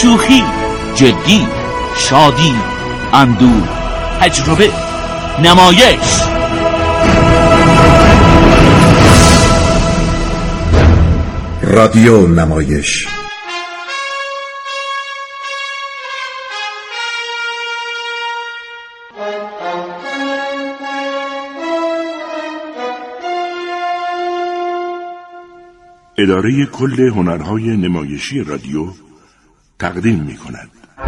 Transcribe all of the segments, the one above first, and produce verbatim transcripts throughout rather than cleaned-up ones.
شوخی، جدی، شادی، اندوه، تجربه، نمایش. رادیو نمایش. اداره کل هنرهای نمایشی رادیو تقدیم می کند.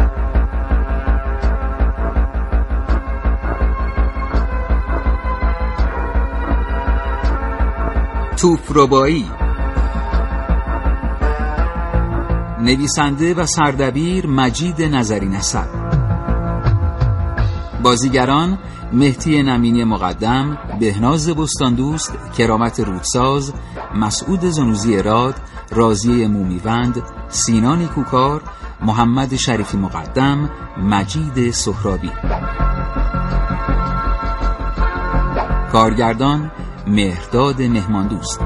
توپربایی، نویسنده و سردبیر مجید نظری نسب. بازیگران مهدی نمینی مقدم، بهناز بستاندوست، کرامت رودساز، مسعود زنوزی راد، راضیه مومیوند، سینا نیکوکار، محمد شریفی مقدم، مجید سهرابی. کارگردان مهرداد مهماندوست.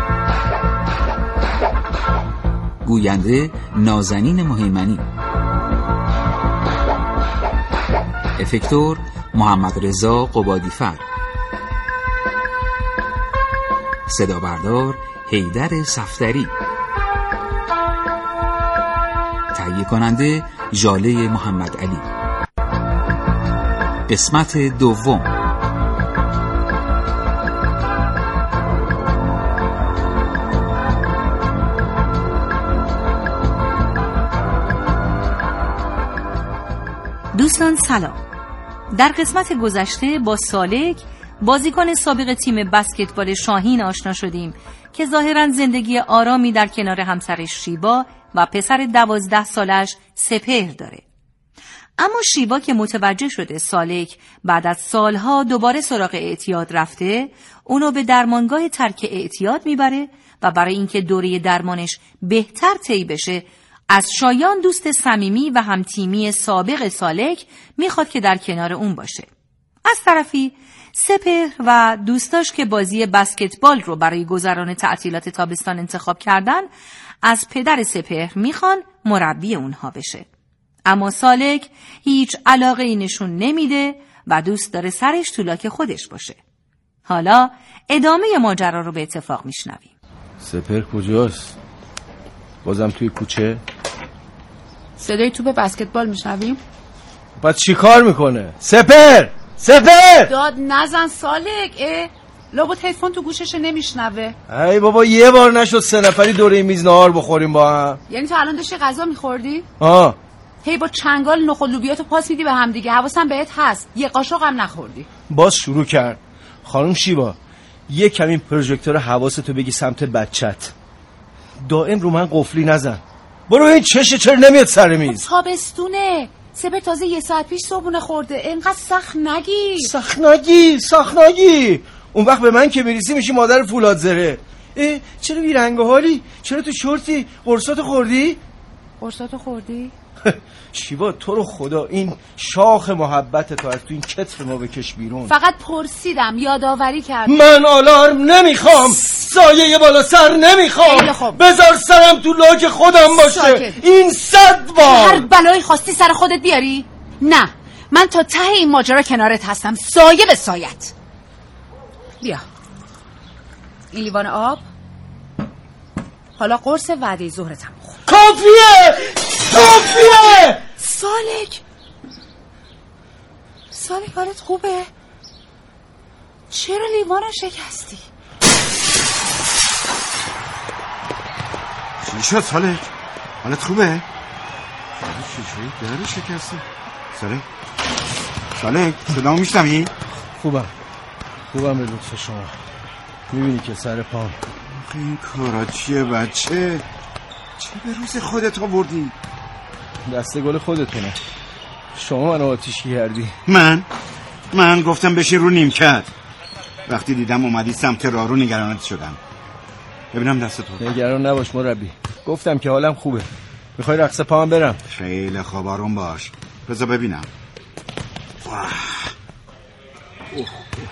گوینده نازنین مهیمنی. افکتور محمد رضا قبادیفر. صدا بردار حیدر صفدری. تهیه کننده ژاله محمد علی. قسمت دوم. دوستان سلام. در قسمت گذشته با سالک، بازیکن سابق تیم بسکتبال شاهین آشنا شدیم که ظاهراً زندگی آرامی در کنار همسرش شیبا و پسر دوازده سالش سپهر داره. اما شیبا که متوجه شده سالک بعد از سالها دوباره سراغ اعتیاد رفته، اونو به درمانگاه ترک اعتیاد میبره و برای اینکه دوره درمانش بهتر طی بشه، از شایان دوست صمیمی و همتیمی سابق سالک میخواد که در کنار اون باشه. از طرفی سپهر و دوستاش که بازی بسکتبال رو برای گذران تعطیلات تابستان انتخاب کردن، از پدر سپهر میخوان مربی اونها بشه. اما سالک هیچ علاقه ای نشون نمیده و دوست داره سرش تو لاک خودش باشه. حالا ادامه ماجرا رو به اتفاق میشنویم. سپهر کجاست؟ بازم توی کوچه؟ صدای توپ بسکتبال میشنویم؟ بعد چی کار میکنه؟ سپهر! سپهر! داد نزن سالک. اه لابد هیدفون تو گوشش نمیشنوه. ای بابا یه بار نشد سه نفری دوره میز نهار بخوریم با هم. یعنی تو الان داشتی غذا میخوردی؟ آه. هی با چنگال نخود لوبیاتو پاس میدی به هم دیگه. حواسم بهت هست یه قاشق هم نخوردی. باز شروع کرد. خانم شیبا یه کمی پروژکتور حواستو بگی سمت بچت. دائم رو من قفلی نزن. برو این چشه چرا نمیاد سر میز؟ تابستونه. سپهر تازه یه ساعت پیش صبحونه خورده. اینقدر سخت نگی. سخت نگی سخت نگی. اون وقت به من که میریسی میشی مادر فولاد زره. اه چرا بیرنگ و حالی؟ چرا تو شورتی؟ قرصاتو خوردی؟ قرصاتو خوردی؟ شیوا تو رو خدا این شاخ محبت تو از تو این کتف ما بکش بیرون. فقط پرسیدم، یادآوری کردم. من آلارم نمیخوام، سایه بالا سر نمیخوام. بذار سرم تو لاک خودم باشه. ساکت. این صد بار هر بلایی خواستی سر خودت بیاری؟ نه، من تا ته این ماجرا کنارت هستم، سایه به سایت. بیا این لیوان آب. حالا قرص وعده ظهرتم بخور. کافیه کافیه. سالک سالک حالت خوبه؟ چرا لیوانو شکستی؟ چی شد سالک؟ حالت خوبه؟ چجوری در شکستی؟ سالک سالک صدامو میشنوی؟ خوبم خوبم به لطف شما. میبینی که سر پام. این کارا چیه بچه؟ چه به روز خودت آوردی؟ دسته گل خودتونه. شما منو آتیش کردی. من؟ من گفتم بشین رو نیمکت. وقتی دیدم اومدی سمت راه رو نگرانت شدم. ببینم دست تو. نگران نباش مربی. گفتم که حالم خوبه. میخوای رقص پام برم؟ خیلی خوب آروم باش. بذار ببینم. اوه.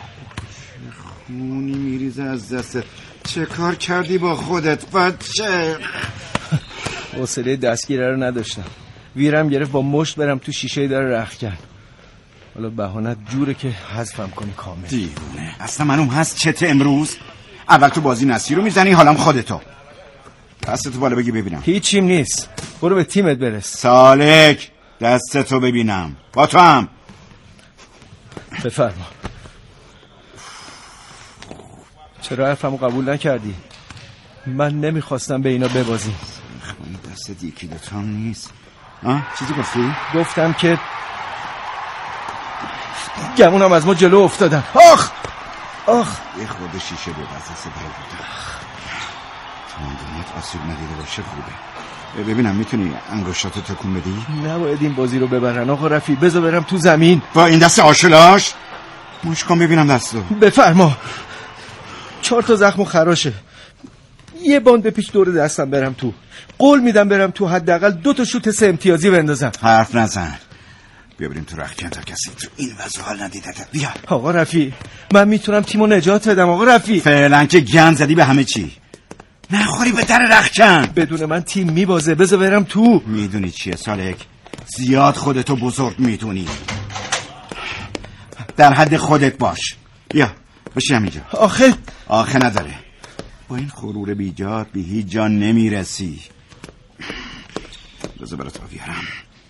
خونی میریزه از دستت. چه کار کردی با خودت بچه؟ حوصله دستگیره رو نداشتم. ویرم گرفت با مشت برم تو شیشه در رختکن. حالا بهانت جوره که حذفم کنی کامل. دیوونه. اصلا منوم هست چته امروز. اول تو بازی نصیر رو میزنی، حالا خودتو. دستتو بالا بگی ببینم. هیچیم نیست. برو به تیمت برس. سالک دستتو ببینم. با تو هم. بفرما. چرا حرفمو قبول نکردی؟ من نمیخواستم به اینا ببازیم. این دست یکی دوتا نیست. آه چیزی گفتی؟ گفتم که گمونم از ما جلو افتادن. آخ آخ یه خورده شیشه بود از دست بر بودم. تمامیت آسیب ندیده باشه خوبه. ببینم میتونی انگشتاتو تکون بدی؟ نباید این بازی رو ببرن آقا رفی. بذار برم تو زمین. با این دست آشلاش موش کن ببینم دستو. بفرما. چهار تا زخم و خراشه. یه باند بپیچ دور دستم برم تو. قول میدم برم تو، حداقل دو تا شوت سه امتیازی بندازم. حرف نزن. بیا بریم تو رختکن تا کسی تو این وضع حال ندیده. بیا آقا رفی، من میتونم تیمو نجات بدم. آقا رفی فعلا که گند زدی به همه چی، نخوری به در رختکن. بدون من تیم میبازه. بذار برم تو. میدونی چیه سالک؟ زیاد خودتو بزرگ میدونی. در حد خودت باش. بیا بشی همینجا. آخه آخه نداره. با این غرور بیجاد به هیچ جا نمیرسی. بذار برات آب بیارم.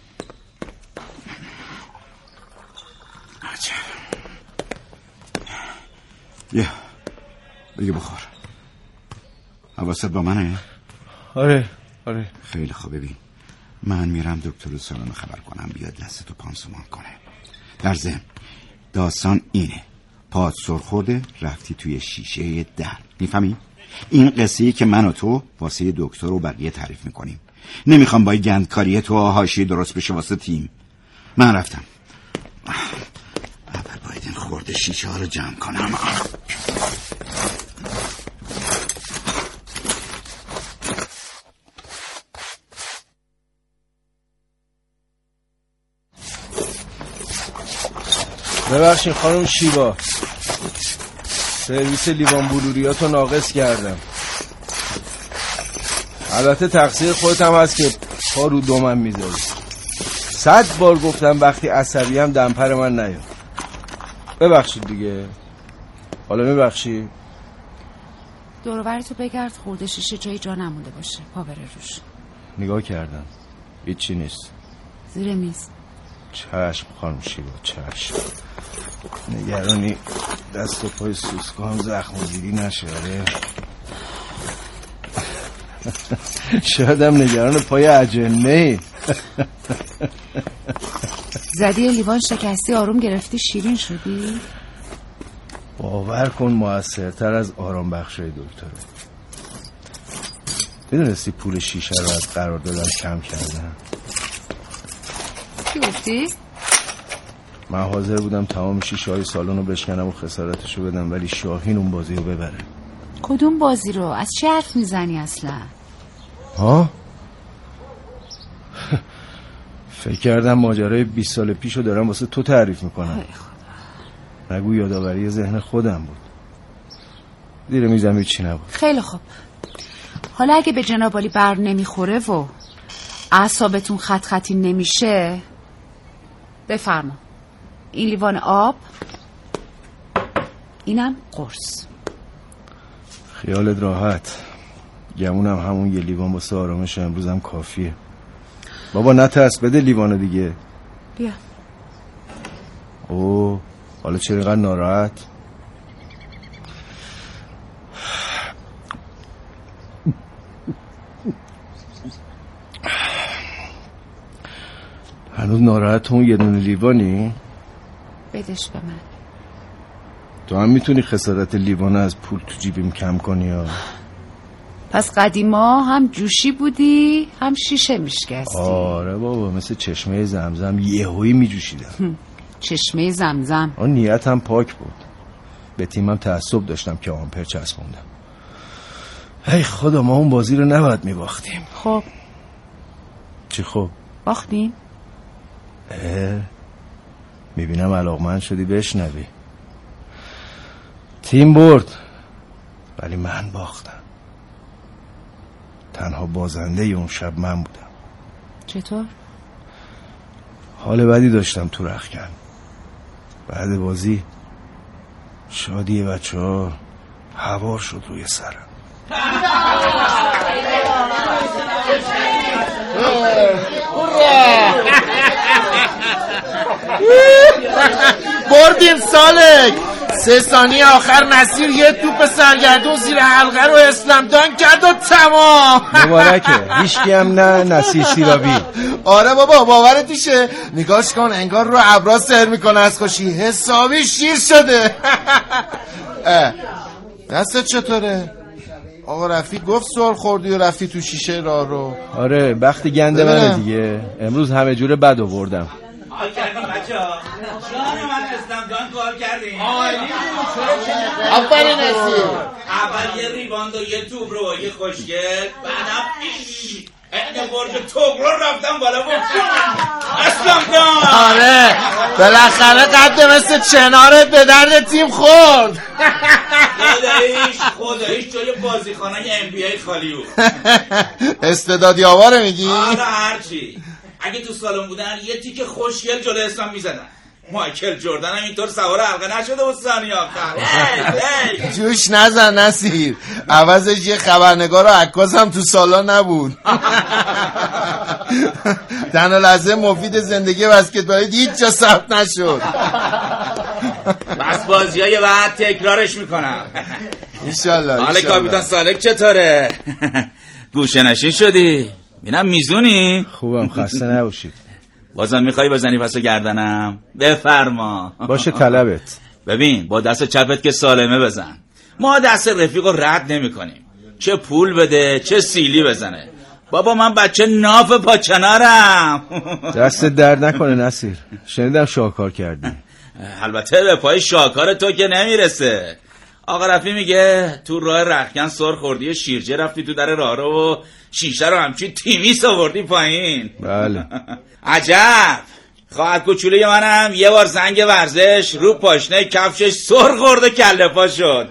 بیا بگی بخور. حواست با منه؟ آره آره. خیلی خوب. ببین من میرم دکتر سالن خبر کنم بیاد دستتو پانسمان کنه. در ضمن داستان اینه، پات سر خورده رفتی توی شیشه در. میفهمی؟ این قصه‌ای که من و تو واسه دکتر و بقیه تعریف میکنیم. نمیخوام با گندکاری تو حاشیه درست بشه واسه تیم. من رفتم. اول باید این خورده شیشه ها رو جمع کنم. ببخشید خانم شیبا، سرویس لیوان بلوریاتو ناقص کردم. البته تقصیر خودت هم هست که پا رو دومم میذاری. صد بار گفتم وقتی عصبی هم دمپر من نیاد. ببخشید دیگه. حالا میبخشی؟ دوروبرتو بگرد خورده شیشه جایی جا نمونده باشه. پا بره روش. نگاه کردم هیچی نیست. زیر میز. چشم خانم شیبا چشم. نگرانی دست و پای سوسکو هم زخم و دیدی نشه. شاید هم نگران پای اجنه. زدی لیوان شکستی آروم گرفتی شیرین شدی؟ باور کن موثرتر از آرام بخشای دکتره. میدونستی پول شیشه رو از قرار دادن کم کردن؟ چی گفتی؟ من حاضر بودم تمام شیشه های سالن رو بشکنم و خسارتشو بدم، ولی شاهین اون بازی رو ببره. کدوم بازی رو؟ از چه حرف میزنی اصلا؟ ها؟ فکر کردم ماجرای بیست سال پیشو دارم واسه تو تعریف میکنم. نگو یادآوری ذهن خودم بود. دیر میزم هیچی نبود. خیلی خوب. حالا اگه به جناب عالی بر نمیخوره و اعصابتون خط خطی نمیشه، بفرما. این لیوان آب، اینم قرص. خیالت راحت. گمونم همون یه لیوان واسه آرامش امروزم کافیه. بابا نترس، بده لیوانو دیگه. بیا. اوه حالا چرا اینقدر ناراحت؟ هنوز ناراحت اون یه دونه لیوانی؟ بدش به من. تو هم میتونی خسارت لیوان از پول تو جیبیم کم کنی ها. پس قدیما هم جوشی بودی هم شیشه میشکستی. آره بابا، مثل چشمه زمزم یهویی میجوشیدم. چشمه زمزم. آن نیتم پاک بود. به تیمم تعصب داشتم که آمپر چسبوندم. ای خدا، ما اون بازی رو نباید میباختیم. خب چی خب؟ باختیم؟ اه میبینم علاقمند شدی بشنوی. تیم برد ولی من باختم. تنها بازنده اون شب من بودم. چطور؟ حال بدی داشتم تو رختکن. بعد بازی شادی بچه ها هوار شد روی سرم. بردیم سالک. سه ثانیه آخر نصیر یه توپ سرگردون زیر حلقه رو اسلم دان کرد و تمام. مبارکه. هیچکی هم نه نصیر سیرابی. آره بابا باورت میشه؟ نگاش کن انگار رو ابرا سر میکنه از خوشی. حسابی شیر شده. دستت چطوره؟ آقا رفیق گفت سر خوردی و رفتی تو شیشه راه رو. آره بخت گنده منه دیگه. امروز همه جوره بد آوردم. حال کردیم بچه ها؟ جان من اسلم جان کار کردیم. آفرین نصیر. اول یه ریباند و یه توپ رو یه خوشگل، بعدم این برج توگرو رفتم بالا و اسلم جان. آره بالاخره قد مثل چنارت به درد تیم خورد. خداییش خداییش جای بازیخانه ام بی ای خالی بود. استعدادی آواره میگی؟ آره هرچی. اگه تو سالن بودن یه تیک خوشگل جلو اسلام میزدن. مایکل جردن هم اینطور سوار حلقه نشده بود ثانیه آخر. جوش نزن نصیر. عوضش یه خبرنگار و عکاس هم تو سالن نبود. تنها لحظه مفید زندگی بسکتبالی هیچ جا ثبت نشد. بس بازی های بعد تکرارش میکنم. انشالله. حالا کاپیتان سالک چطوره؟ گوشه نشین شدی؟ بینم میزونی؟ خوبم خسته نباشید. بازم میخوای بزنی پس گردنم؟ بفرما. باشه طلبت. ببین با دست چپت که سالمه بزن. ما دست رفیق رو رد نمی کنیم. چه پول بده چه سیلی بزنه. بابا من بچه ناف پاچنارم. دست درد نکنه نصیر. شنیدم شاکار کردی. البته به پای شاکار تو که نمیرسه. آقا رفی میگه تو راه رختکن سر خوردی شیرجه رفتی تو در راه رو و شیشه رو همچین تیمیس آوردی پایین. بله. عجب. خواهد کوچولوی منم یه بار زنگ ورزش رو پاشنه کفشش سر خورد و کله پا شد.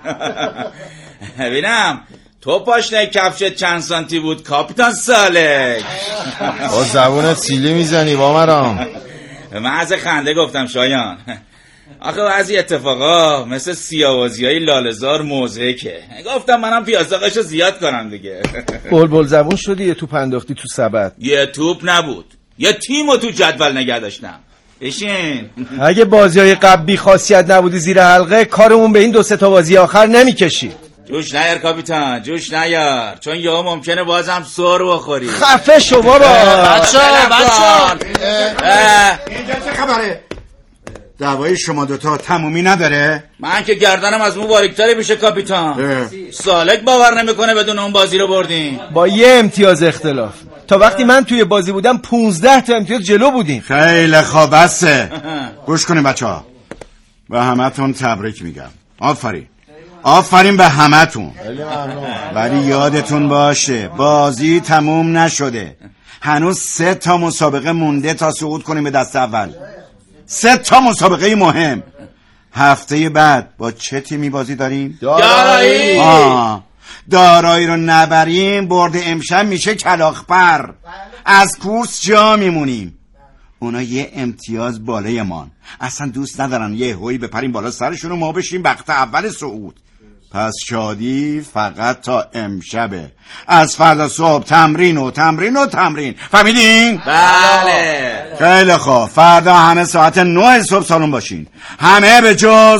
ببینم تو پاشنه کفشت چند سانتی بود کاپیتان سالک؟ با زبونت سیلی میزنی با مرام. محض خنده گفتم شایان. آخه بعضی اتفاقا مثل سیاوازی های لالزار موزهکه. گفتم منم پیازداغشو زیاد کنم دیگه. بلبل زبون شدی یه توپ انداختی تو سبد. یه توپ نبود یه تیمو تو جدول نگه داشتم. بشین. اگه بازی های قبل بی خاصیت نبودی زیر حلقه کارمون به این دو سه تا بازی آخر نمیکشید. جوش نیار کاپیتان جوش نیار چون یا ممکنه بازم سر بخوری. خفه شو بابا. بچه بچه اینجا چه خبره؟ دعوای شما دوتا تمومی نداره؟ من که گردنم از مو باریکتری میشه کاپیتان. سالک باور نمیکنه بدون اون بازی رو بردیم با یه امتیاز اختلاف. تا وقتی من توی بازی بودم پونزده تا امتیاز جلو بودیم. خیلی خوب بسه. گوش کنیم بچه ها. به همه تون تبریک میگم. آفرین آفرین به همه تون. ولی یادتون باشه بازی تموم نشده. هنوز سه تا مسابقه مونده تا صعود کنیم به دست اول. سه تا مسابقه مهم. هفته بعد با چه تیمی بازی داریم؟ دارایی. آه. دارایی رو نبریم برد امشب میشه کلاغ‌پر. از کورس جا میمونیم. اونا یه امتیاز بالای مان. اصلا دوست ندارن یه هوی بپریم بالا سرشون و ما بشیم وقت اول صعود. پس شادی فقط تا امشبه. از فردا صبح تمرین و تمرین و تمرین. فهمیدین؟ بله. خیلی خوب. فردا همه ساعت نه صبح سالن باشین. همه به جز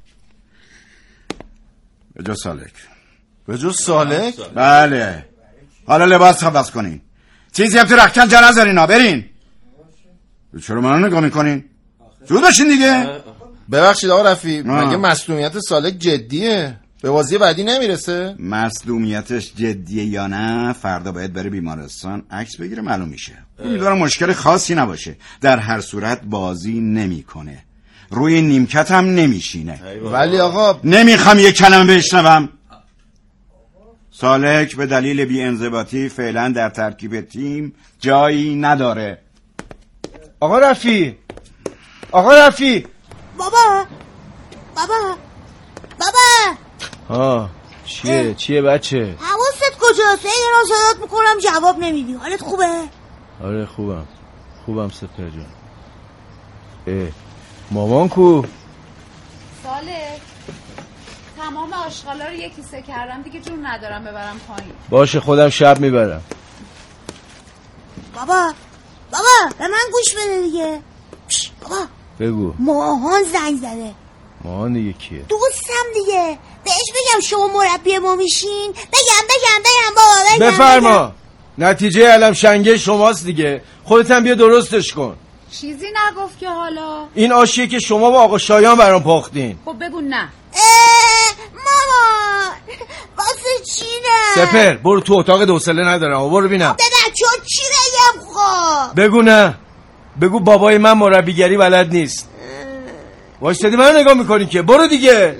به جز سالک. به جز سالک؟ بله. حالا لباس عوض کنین. چیزی هم تو رختکن جا نذارین ها. برین. چرا منو نگاه میکنین؟ زود باشین دیگه. ببخشید آقا رفی مگه مصدومیت سالک جدیه؟ به بازی بعدی نمیرسه؟ مصدومیتش جدیه یا نه فردا باید بره بیمارستان عکس بگیره معلوم میشه. امیدوارم مشکل خاصی نباشه. در هر صورت بازی نمیکنه. روی نیمکت هم نمیشینه. ولی آقا نمیخوام یک کلمه بشنوم. سالک به دلیل بی‌انضباطی فعلا در ترکیب تیم جایی نداره. آقا رفی آقا رفی بابا بابا بابا ها چیه چیه بچه؟ حواست کجاست؟ این را صدات میکنم جواب نمیدی. حالت خوبه؟ آره خوبم خوبم سپر جان. اه مامان کو؟ ساله تمام آشغالا رو یه کیسه کردم دیگه، جون ندارم ببرم پایین. باشه خودم شب میبرم. بابا بابا به من گوش بده دیگه. پش، بابا بگو. ماهان زنگ زده. ماهان دیگه کیه؟ دوستم دیگه. بهش بگم شما مربی ما میشین؟ بگم بگم بگم بابا بگم بفرما بگم. نتیجه علم شنگه شماست دیگه، خودت هم بیا درستش کن. چیزی نگفت که حالا. این آشیه که شما با آقا شایان برام پاختین. خب بگو نه. مامان واسه چی نه؟ سپر برو تو اتاق دوسله ندارم، برو ببینم. ببین چون چی بگم خب؟ بگو نه، بگو بابای من مربیگری بلد نیست. وایستادی منو نگاه میکنی که، برو دیگه.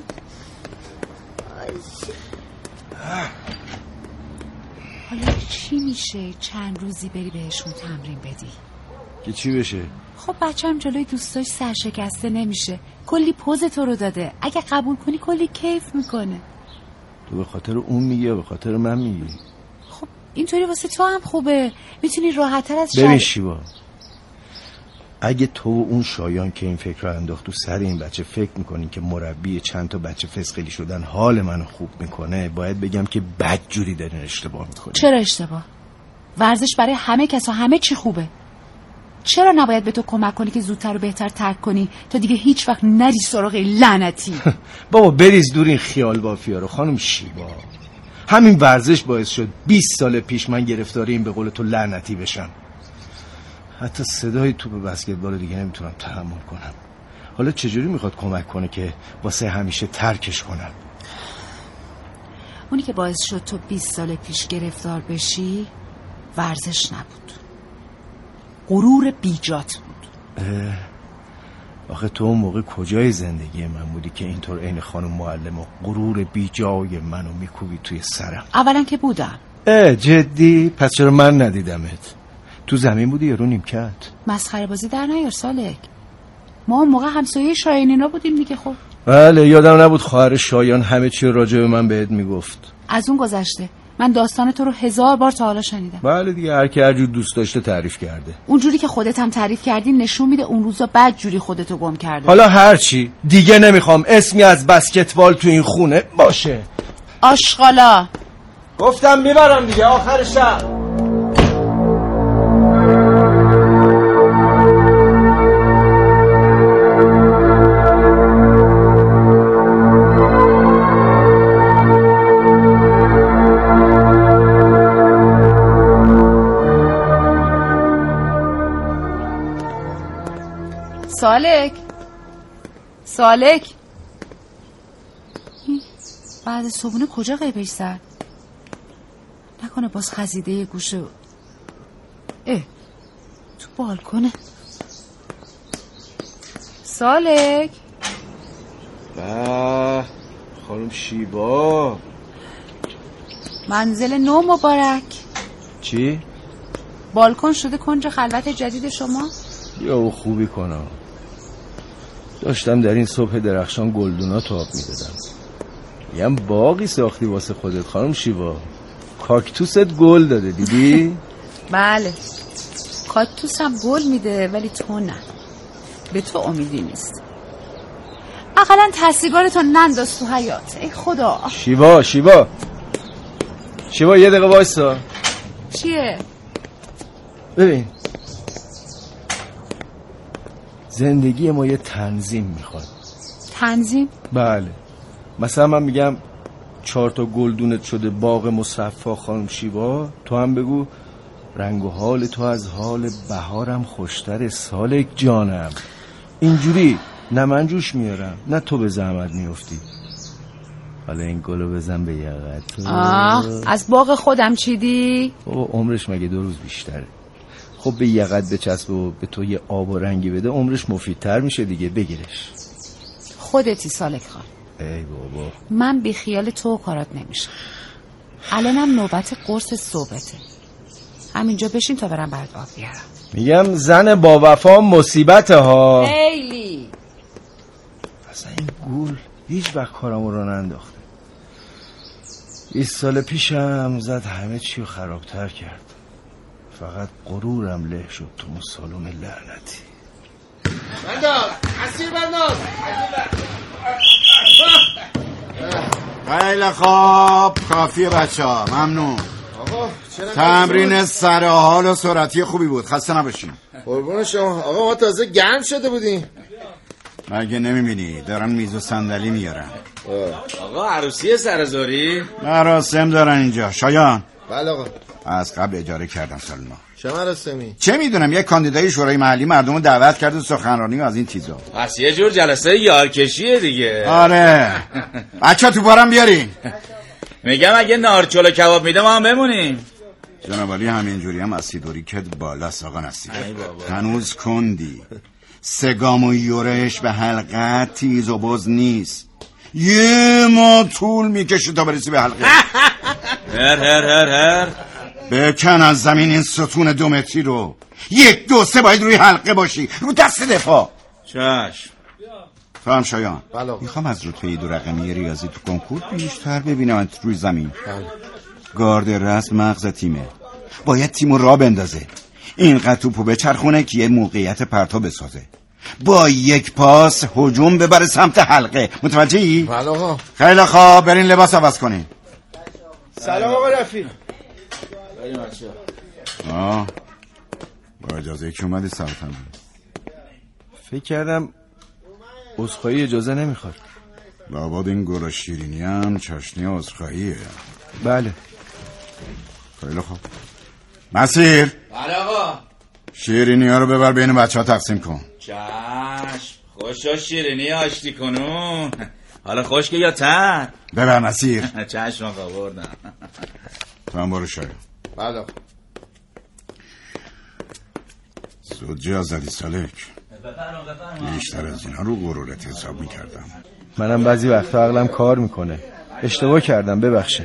حالا چی میشه چند روزی بری بهشون تمرین بدی؟ که چی بشه؟ خب بچه‌م جلوی دوستاش سرشکسته نمیشه، کلی پوز تو رو داده، اگه قبول کنی کلی کیف میکنه. تو به خاطر اون میگی یا به خاطر من میگی؟ خب اینطوری واسه تو هم خوبه، میتونی راحت‌تر از ببین شیوا، اگه تو و اون شایان که این فکر رو انداخت تو سر این بچه فکر میکنین که مربی چند تا بچه فسقلی شدن حال منو خوب میکنه، باید بگم که بدجوری دارین اشتباه میکنین. چرا اشتباه؟ ورزش برای همه کسا همه چی خوبه. چرا نباید به تو کمک کنی که زودتر و بهتر ترک کنی تا دیگه هیچ وقت نری سراغ لعنتی؟ بابا بریز دور این خیال بافیا رو خانم شیوا. همین ورزش باعث شد بیست سال پیش من گرفتاری این به قول تو لعنتی بشم. حتی صدای توپ بسکتبال دیگه نمیتونم تحمل کنم. حالا چجوری میخواد کمک کنه که واسه همیشه ترکش کنم؟ اونی که باعث شد تو بیست سال پیش گرفتار بشی ورزش نبود، غرور بیجات بود. آخه تو اون موقع کجای زندگی من بودی که اینطور عین خانم معلم و غرور بیجای منو میکوبی توی سرم؟ اولا که بودم. اه جدی؟ پس چرا من ندیدمت؟ تو زمین بودی یا رو نیمکت؟ مسخره بازی در نیار سالک، ما اون موقع همسایه شایان اینا بودیم دیگه. خب بله یادم نبود خواهر شایان همه چی راجع به من بهت میگفت. از اون گذشته من داستان تو رو هزار بار تا حالا شنیدم. بله دیگه، هر کی هر جور دوست داشته تعریف کرده. اونجوری که خودت هم تعریف کردی نشون میده اون روزا بد جوری خودتو گم کرده. حالا هر چی دیگه نمیخوام اسمی از بسکتبال تو این خونه باشه. آشغالا گفتم میبرم دیگه آخر شب. سالک سالک بعد صبحونه کجا غیبش زد؟ نکنه باز خزیده یه گوشه. اه تو بالکنه. سالک به خانم شیوا، منزل نو مبارک. چی؟ بالکن شده کنج خلوت جدید شما؟ یا خوبی کنم. داشتم در این صبح درخشان گلدونا تاب میدادم. یه باقی ساختی واسه خودت خانم شیوا. کاکتوست گل داده دیدی؟ بله کاکتوس هم گل میده ولی تو نه، به تو امیدی نیست. اقلا تحصیلگارتو ننداز تو حیات. ای خدا. شیوا شیوا شیوا یه دقیقه وایسا. چیه؟ ببین زندگی ما یه تنظیم میخواد. تنظیم؟ بله مثلا من میگم چهار تا گلدونت شده باغ مصفا خانم شیوا، تو هم بگو رنگ و حال تو از حال بهارم خوشتر سالک جانم. اینجوری نه من جوش میارم نه تو به زحمت میافتی. حالا این گلو بزن به یقت. آه از باغ خودم چیدی؟ او عمرش مگه دو روز بیشتره. خب به یقت بچسب و به تو یه آب و رنگی بده عمرش مفیدتر میشه دیگه. بگیرش. خودتی سالک خان. ای بابا من بی خیال تو کارات نمیشه. الانم نوبت قرص صبحته. همینجا بشین تا برم برات آب بیارم. میگم زن با وفا مصیبت ها. خیلی. اصلا این گول هیچ وقت کارمو رو ننداخته. بیست سال پیشم زد همه چی رو خرابتر کرد. فقط غرورم له شد تو اون سالن لعنتی. بنداز اسیر بنداز. خیلی خوب، کافیه بچه ها، ممنون. آقا تمرین سر حال و سرعتی خوبی بود، خسته نباشین. قربون شما آقا، ما تازه گرم شده بودیم. مگه نمیبینی دارن میز و صندلی میارن؟ آقا عروسی سرزاری مراسم دارن اینجا. شایان. بله آقا. از قبل اجاره کردم سالنا. چه مراسمی؟ چه میدونم، یک کاندیدای شورای محلی مردم رو دعوت کرد و سخنرانی و از این چیزا. پس یه جور جلسه یارکشیه دیگه. آره. بچه تو بارم بیارین. میگم اگه نارچول و کباب میده ما هم بمونیم. جنابالی همینجوری هم اسیدوری کد بالاست آقا نصیر. هنوز کندی. سگام و یورش به حلقت تیز و بز نیست. یه ما طول میکشه تا برسی به حلقه. هر هر هر هر بکن از زمین این ستون دو متری رو. یک دو سه باید روی حلقه باشی، رو دست دفاع. چشم. تو هم شایان، بله. میخوام از رتبه دو رقمی ریاضی تو کنکور بیشتر ببینم روی زمین. بله. گارد رسم مغز تیمه، باید تیمو را بندازه، اینقدر توپو بچرخونه که یه موقعیت پرتاب بسازه، با یک پاس هجوم ببره سمت حلقه. متوجهی؟ بله آقا. خیلی خوب، برین لباس عوض کنین. سلام آقا رفیق. آه با اجازه که اومدی سرتم. فکر کردم عذرخواهی اجازه نمیخواد. لابد این گل شیرینی هم چاشنی عذرخواهیه. بله. خیلی خوب. مسیر. بله آقا. شیرینی ها رو ببر بین بچه ها تقسیم کن. چشم. خوشا شیرینی آشتی کنون. حالا خشک یا تر؟ ببر مسیر. چشم آقا بردم. تو هم برو شاید. بله. زود جازدی سالک. بیشتر از اینا رو غرورت حساب میکردم. منم بعضی وقتا عقلم کار میکنه. اشتباه کردم، ببخشید.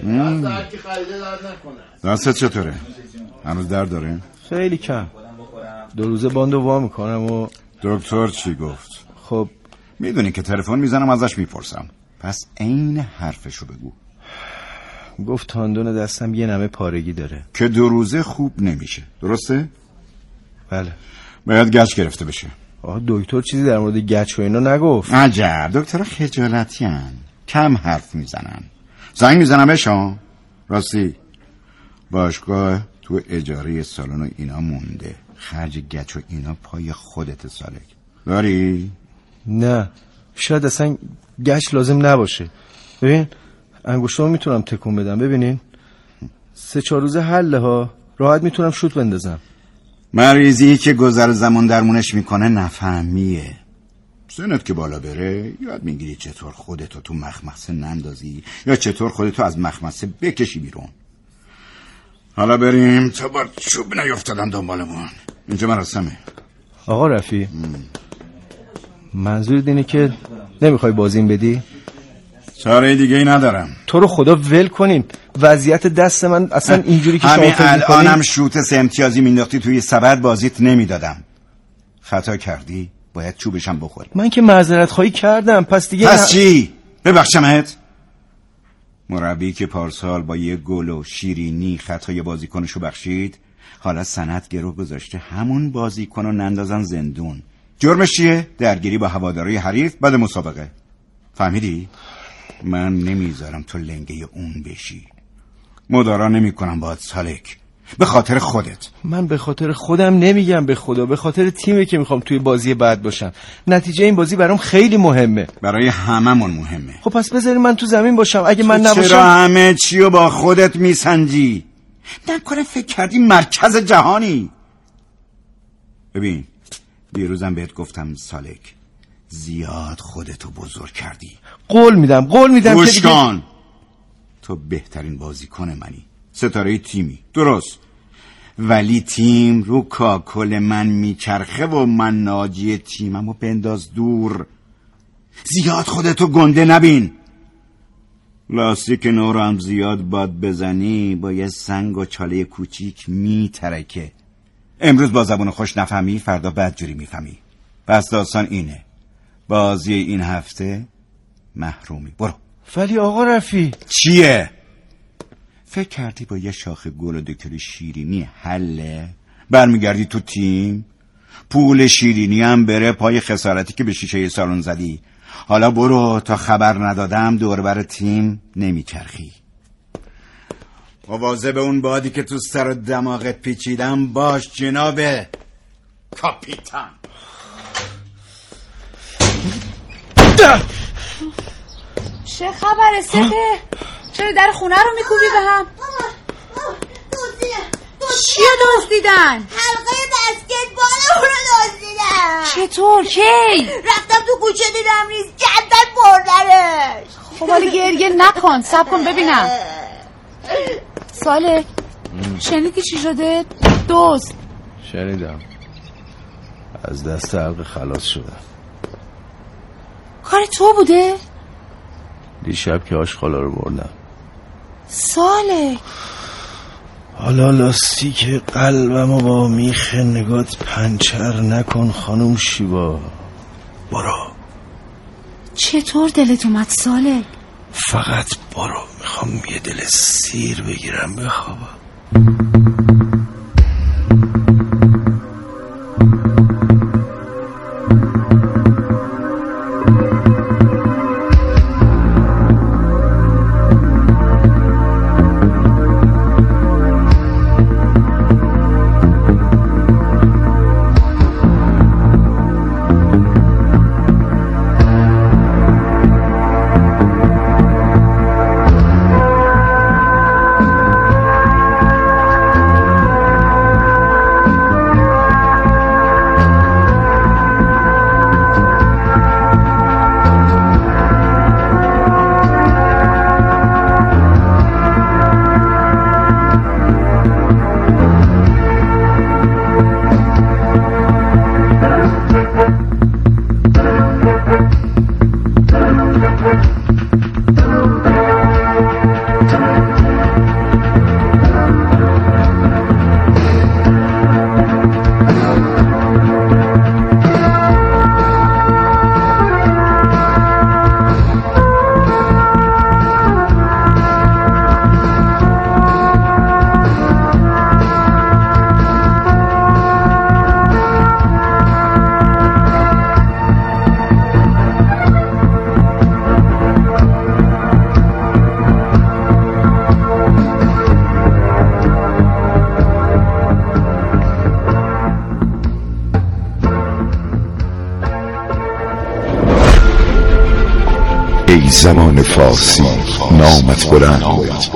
دستت چطوره؟ هنوز درد داره؟ خیلی کم. دو روزه باندو وا میکنم و... دکتر چی گفت؟ خب میدونی که تلفن میزنم ازش میپرسم، پس عین حرفشو بگو. گفت تاندون دستم یه نمه پارگی داره که دو روزه خوب نمیشه، درسته؟ بله. باید گچ گرفته بشه. آه دکتر چیزی در مورد گچ و اینا نگفت. عجب، دکترها خجالتی هن، کم حرف میزنن. زنگ میزنم بهشون. راستی باشگاه تو اجاره سالن و اینا مونده، خرج گچ و اینا پای خودت سالک. داری؟ نه شاید اصلا گچ لازم نباشه. ببین انگشتامو میتونم تکون بدم، ببینین سه چهار روزه حله ها، راحت میتونم شوت بندازم. مریضی که گذر زمان درمونش میکنه نفهمیه. سنت که بالا بره یاد میگیری چطور خودتو تو مخمسه نندازی یا چطور خودتو از مخمسه بکشی بیرون. حالا بریم تا بار چوب نیفتادن دنبالمون. اینجا مراسمه. آقا رفی منظور اینه که نمیخوای بازیم بدی؟ چاره دیگه ای ندارم. تو رو خدا ول کنین، وضعیت دست من اصلا اینجوری که شما فکر می‌کنین. همین الانم شوت سه امتیازی مینداختی توی سبد بازیت نمیدادم. خطا کردی باید چوبشم بخوری. من که معذرت خواهی کردم، پس دیگه پس چی؟ ببخشمت؟ مربی که پارسال با یه گل و شیرینی خطای بازیکنشو بخشید، حالا سند گرو گذاشته همون بازیکنو نندازن زندون. جرمش چیه؟ درگیری با هواداری حریف بعد مسابقه. فهمیدی؟ من نمیذارم تو لنگه اون بشی. مدارا نمی کنم باید سالک، به خاطر خودت. من به خاطر خودم نمیگم، به خدا به خاطر تیمی که میخوام توی بازی بعد باشم. نتیجه این بازی برام خیلی مهمه. برای هممون مهمه. خب پس بذاری من تو زمین باشم. اگه من نباشم چرا همه چیو با خودت میسنجی؟ نکنه فکر کردی مرکز جهانی؟ ببین دیروزم بهت گفتم سالک، زیاد خودتو بزرگ کردی. قول میدم قول میدم گوش کن، تو بهترین بازیکن منی، ستاره تیمی، درست، ولی تیم رو کاکل من میچرخه و من ناجی تیممو بنداز دور. زیاد خودتو گنده نبین. لاستیک نور هم زیاد باد بزنی با یه سنگ و چاله کوچیک میترکه. امروز با زبون خوش نفهمی، فردا بدجوری میفهمی. پس داستان اینه، بازی این هفته محرومی. برو. ولی آقا رفی چیه؟ فکر کردی با یه شاخه گل و دکتر شیرینی حله؟ برمیگردی تو تیم؟ پول شیرینی هم بره پای خسارتی که به شیشه سالن زدی. حالا برو، تا خبر ندادم دوربر تیم نمیچرخی. مواظب اون بادی که تو سر و دماغت پیچیدم باش جناب کاپیتان. چه خبره سپه؟ چرا در خونه رو میکوبی به هم؟ چیه دزدیدن؟ حلقه بسکتبال اون رو دزدیدن. چطور؟ کی؟ رفتم تو کوچه دیدم نیست، گردن بردنش. خب حالا گریه نکن، صبر کن ببینم. سالک شنیدی چی شده؟ دزد. شنیدم، از دست حلقه خلاص شدم. کار تو بوده؟ دیشب که آشغالا رو بردم. سالک حالا لاستیک قلبمو با میخ نگات پنچر نکن خانم شیوا. برو. چطور دلت اومد سالک؟ فقط برو، میخوام یه دل سیر بگیرم بخوابم. ای زبان فارسی نامت بلند،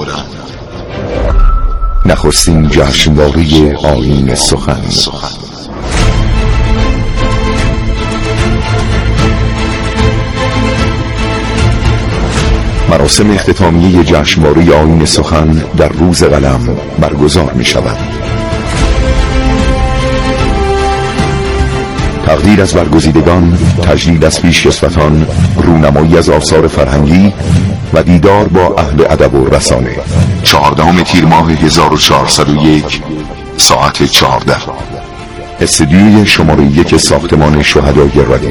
نخستین جشنواره آیین سخن. مراسم اختتامیه جشنواره آیین سخن در روز قلم برگزار می شود. تقدیر از برگزیدگان، تجلیل از پیشکسوتان، رونمایی از آثار فرهنگی و دیدار با اهل ادب و رسانه. چهاردهم تیر ماه هزار و چهارصد و یک ساعت چهارده. استودیوی شماره یک ساختمان شهدای رادیو.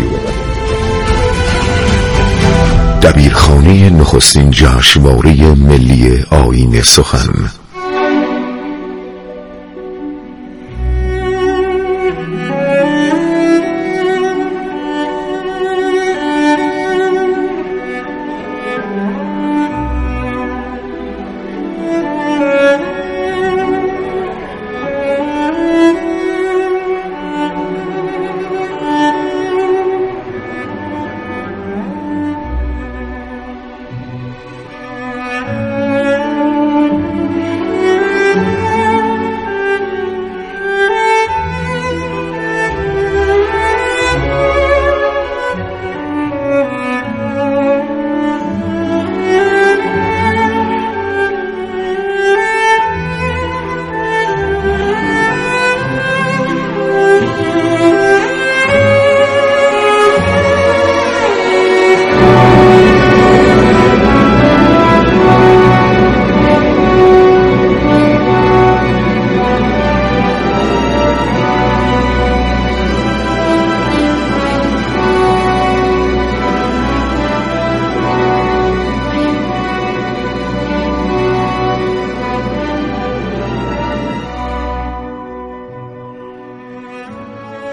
دبیرخانه نخستین جشنواره ملی آیین سخن.